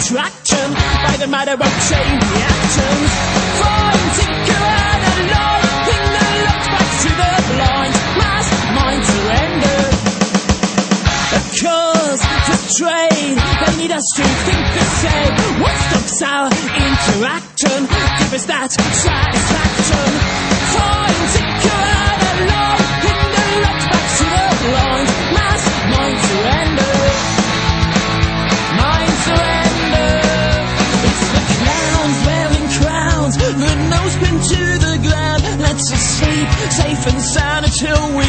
attraction by the matter of chain reactions. Find tinker and alone in the locked back to the blind mass mind surrender. Because to trade they need us to think the same. What stops our interaction? Give us that satisfaction. Find tinker and alone in the locked back to the blind mass mind surrender. Mind surrender. It's the clowns wearing crowns, the nose pinned to the ground. Let's us sleep safe and sound until we